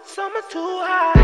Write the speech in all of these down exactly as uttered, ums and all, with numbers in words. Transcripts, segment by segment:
Summer too high.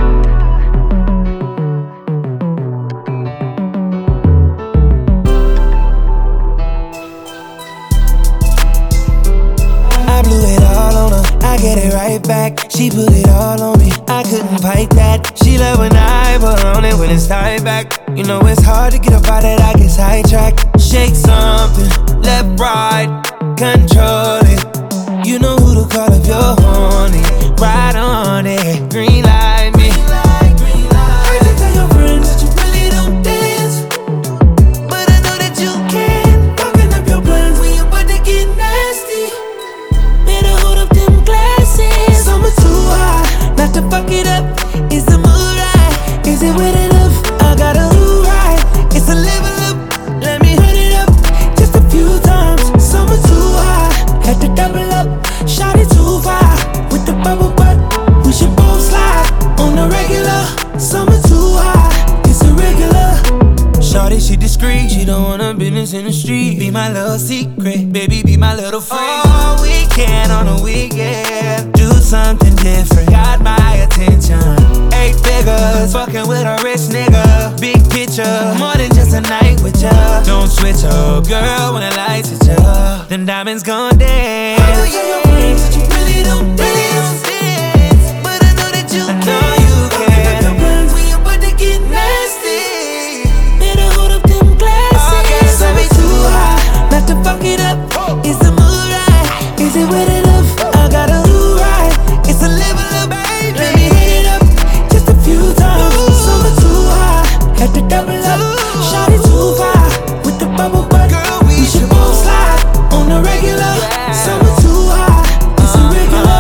I blew it all on her, I get it right back. She put it all on me, I couldn't fight that. She love when I put on it when it's tied back. You know it's hard to get up out that, I get sidetracked. Shake something, left, right, control it. You know who to call if you're horny. Ride on it, green light me. Heard you tell your friends that you really don't dance, but I know that you can. Fucking up your plans when you're about to get nasty. Better hold up them glasses. Summer too high, not to fuck it up. Is the mood right? Is it with enough? I got a who right. It's a level up. Let me hurt it up just a few times. Summer too high, had to double up. Shot it too far with the bubble butt. We should both slide on the regular. Summer too high, it's a regular. Shorty, she discreet, she don't want her business in the street. Be my little secret, baby, be my little freak. All weekend on a weekend, do something different, got my attention. Eight figures, fucking with a rich nigga. Big picture, more than just a night with ya. Don't switch up, girl, when the lights hit ya. Them diamonds gon' dance. Oh, yeah, your friends that you really don't dance, but I know that you I can. Know you can. Your plans when you about to get nasty. Better hold up them glasses. Okay, summer too high, not to fuck it up. Is the mood right? Is it with enough? I got a who right. It's a level up, baby. Let me hit it up just a few times. Summer too high, had to double up. Shot it too far with the bubble butt. Girl, we, we should both slide on the regular. Yeah. Summer too high, it's a regular.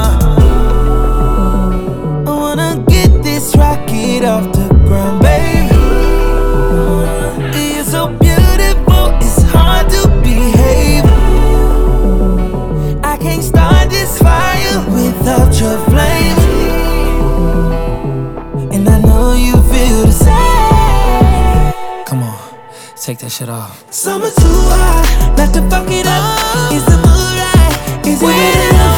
I wanna get this rocket off the ground, baby. You're so beautiful, it's hard to behave. I can't start this fire without your flame, and I know you feel the same. Come on, take that shit off. Summer too high, not to fuck it up. Is the mood right? Is it enough?